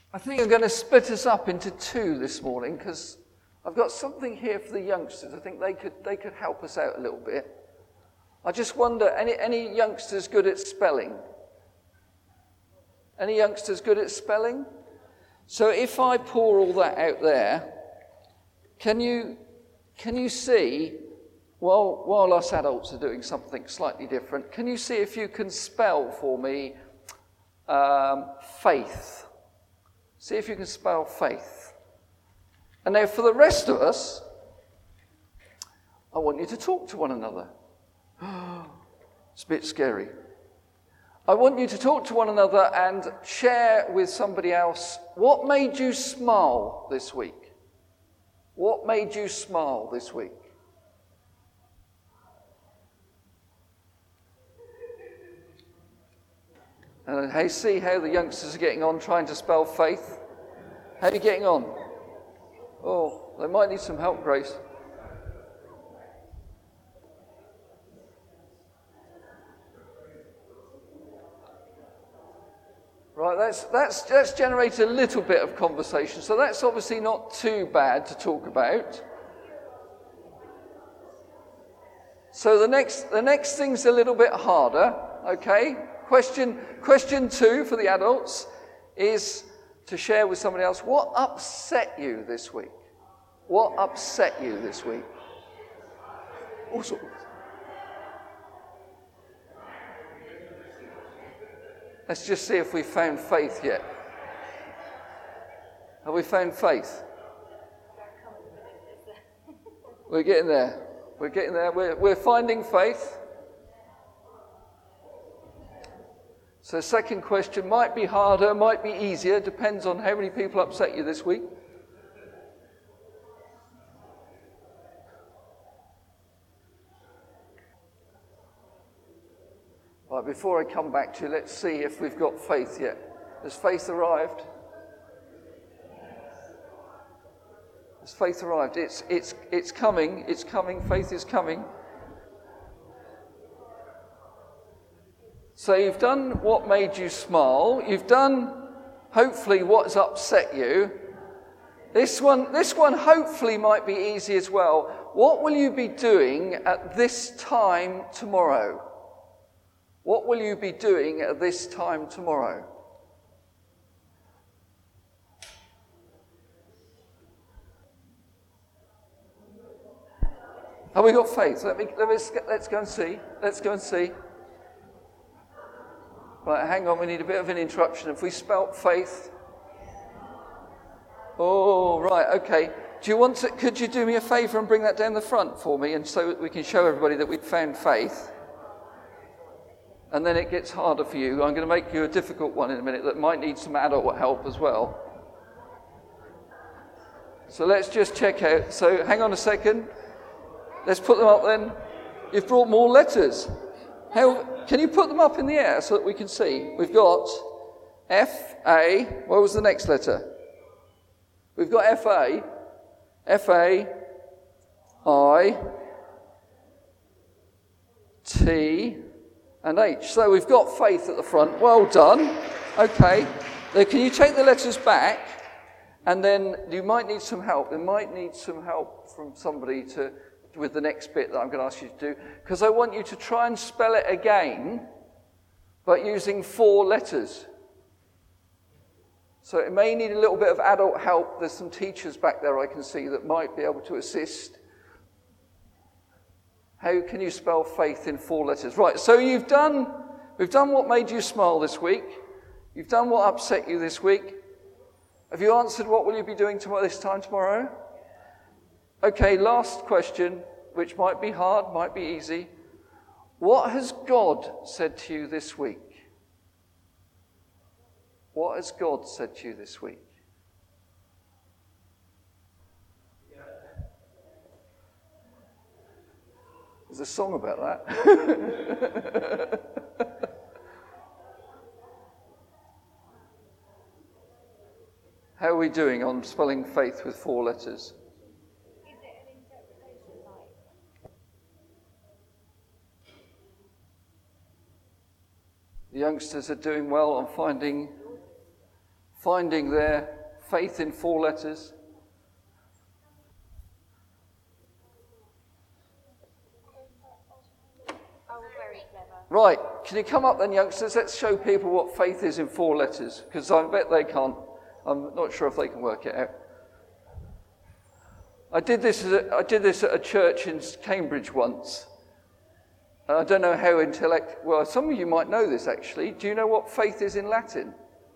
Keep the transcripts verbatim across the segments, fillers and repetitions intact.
I think I'm going to split us up into two this morning because I've got something here for the youngsters. I think they could they could help us out a little bit. I just wonder, any any youngsters good at spelling? Any youngsters good at spelling? So if I pour all that out there, can you can you see, while while us adults are doing something slightly different, can you see if you can spell for me um, faith? See if you can spell faith. And now for the rest of us, I want you to talk to one another. It's a bit scary. I want you to talk to one another and share with somebody else what made you smile this week. What made you smile this week? And hey, see how the youngsters are getting on trying to spell faith? How are you getting on? Oh, they might need some help, Grace. Right, that's, that's, that's generated a little bit of conversation, so that's obviously not too bad to talk about. So the next, the next thing's a little bit harder, okay? Question, question two for the adults is to share with somebody else, what upset you this week? What upset you this week? Also, let's just see if we've found faith yet. Have we found faith? We're getting there. We're getting there. We're, we're finding faith. So second question might be harder, might be easier, depends on how many people upset you this week. Right, before I come back to you, let's see if we've got faith yet. Has faith arrived? Has faith arrived? It's, it's, it's coming, it's coming, faith is coming. So you've done what made you smile. You've done, hopefully, what's upset you. This one, this one hopefully might be easy as well. What will you be doing at this time tomorrow? What will you be doing at this time tomorrow? Have we got faith? Let me, let me, let's go and see. Let's go and see. Right, hang on, we need a bit of an interruption. If we spelt faith. Oh, right, okay. Do you want to, could you do me a favour and bring that down the front for me, and so that we can show everybody that we've found faith? And then it gets harder for you. I'm going to make you a difficult one in a minute that might need some adult help as well. So let's just check out. So hang on a second. Let's put them up then. You've brought more letters. How, can you put them up in the air so that we can see? We've got F, A. What was the next letter? We've got F, A. F, A. I. T. And H. So we've got faith at the front. Well done. Okay. Now, can you take the letters back? And then you might need some help. There might need some help from somebody to... with the next bit that I'm going to ask you to do, because I want you to try and spell it again, but using four letters. So it may need a little bit of adult help. There's some teachers back there I can see that might be able to assist. How can you spell faith in four letters? Right, so you've done, we've done what made you smile this week. You've done what upset you this week. Have you answered what will you be doing tomorrow, this time tomorrow? Okay, last question, which might be hard, might be easy. What has God said to you this week? What has God said to you this week? There's a song about that. How are we doing on spelling faith with four letters? The youngsters are doing well on finding finding their faith in four letters. Oh, very clever. Right, can you come up then, youngsters? Let's show people what faith is in four letters, because I bet they can't. I'm not sure if they can work it out. I did this. At a, I did this at a church in Cambridge once. And I don't know how intellect. Well, some of you might know this actually. Do you know what faith is in Latin?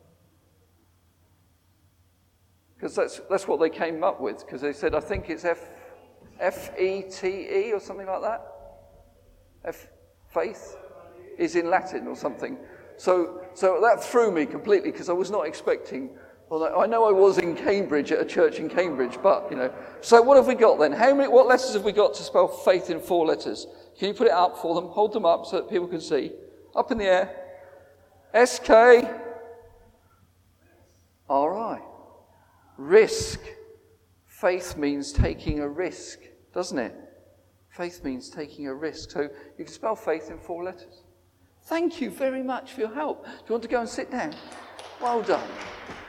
Because that's that's what they came up with. Because they said I think it's F F E T E or something like that. F faith is in Latin or something. So so that threw me completely because I was not expecting. Well, I know I was in Cambridge at a church in Cambridge, but you know. So what have we got then? How many? What letters have we got to spell faith in four letters? Can you put it up for them? Hold them up so that people can see. Up in the air. S K. All right. Risk. Faith means taking a risk, doesn't it? Faith means taking a risk. So you can spell faith in four letters. Thank you very much for your help. Do you want to go and sit down? Well done.